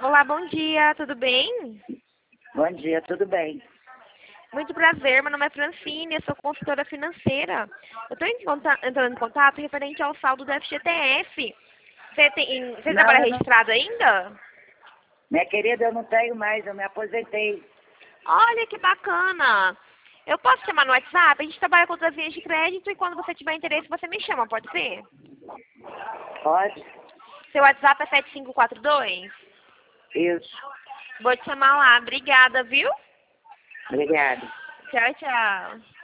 Olá, bom dia, tudo bem? Bom dia, tudo bem? Muito prazer, meu nome é Francine, eu sou consultora financeira. Eu estou entrando em contato referente ao saldo do FGTS. Você Não, trabalha eu não. registrado ainda? Minha querida, eu não tenho mais, eu me aposentei. Olha que bacana! Eu posso chamar no WhatsApp? A gente trabalha com outras linhas de crédito e quando você tiver interesse você me chama, pode ser? Pode? Seu WhatsApp é 7542? Isso. Vou te chamar lá. Obrigada, viu? Obrigada. Tchau, tchau.